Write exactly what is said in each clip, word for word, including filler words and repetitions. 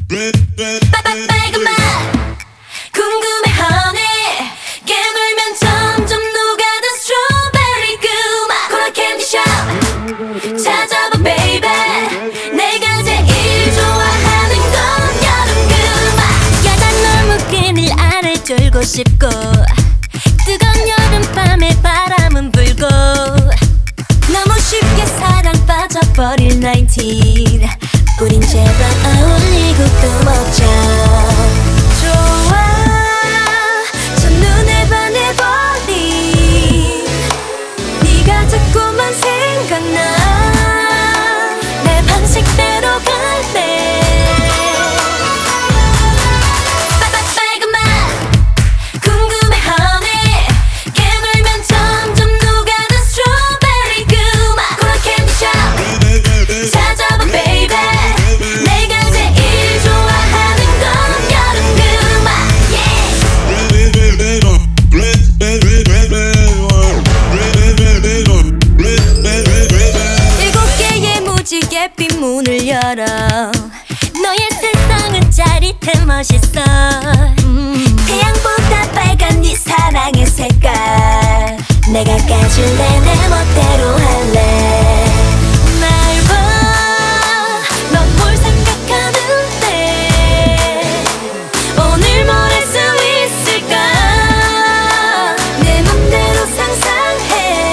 빨간 맛 궁금해 honey 깨물면 점점 녹아든 스트로베리 그 맛 코라 캔디숍 찾아봐 baby 내가 제일 좋아하는 건 여름 그 맛 야 난 너무 끈을 안을 졸고 싶고 뜨거운 여름밤에 바람은 불고 너무 쉽게 사랑 빠져버릴 나인틴 우린 제발 어울리고 또 먹자 좋아 첫눈에 반해버린 네가 자꾸만 생각나 내 방식대로 갈래 빨간 맛 궁금해 honey 깨물면 점점 녹아든 스트로베리 그 맛 코라 캔디숍 찾아봐 baby 내가 제일 좋아하는 건 여름 그 맛 일곱 개의 무지개 핀 문을 열어 너의 세상은 짜릿해 멋있어 음. 태양보다 빨간 네 사랑의 색깔 내가 까줄래 내 멋대로 할래 날 봐 넌 뭘 생각하는데 오늘 뭘 할 수 있을까 내 맘대로 상상해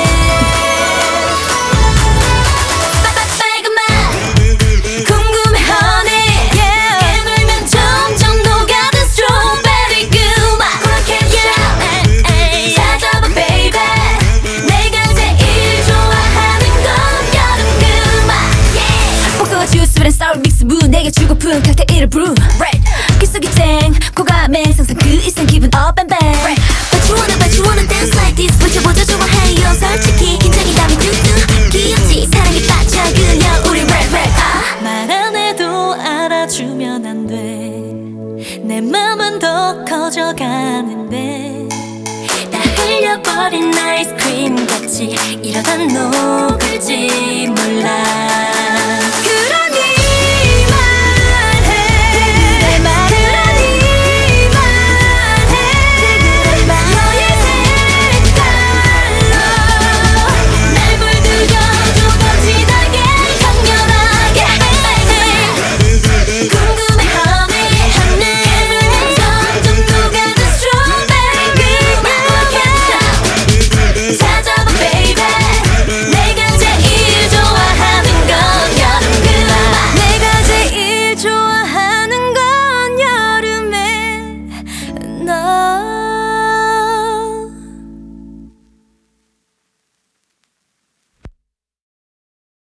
빨간 맛 궁금해 honey 깨물면 점점 녹아든 스트로베리 그 맛 코라 캔디숍 찾아봐 baby 내가 제일 좋아하는 건 여름 그 맛 복숭아 주스랑 sour 믹스 무 내게 주고픈 칵테일을 brew 귓속이 쨍 코감에 상상 그 이상 기분 up and bang But you wanna but you wanna dance like this 붙여보자 좋아해요 솔직히 긴장이 담이 뚝뚝 귀엽지 사랑에 빠져 그냥 우리 rap rap 아. 말 안 해도 알아주면 안 돼 내 맘은 더 커져가는데 다 흘려버린 아이스크림 같이 이러다 녹을지 몰라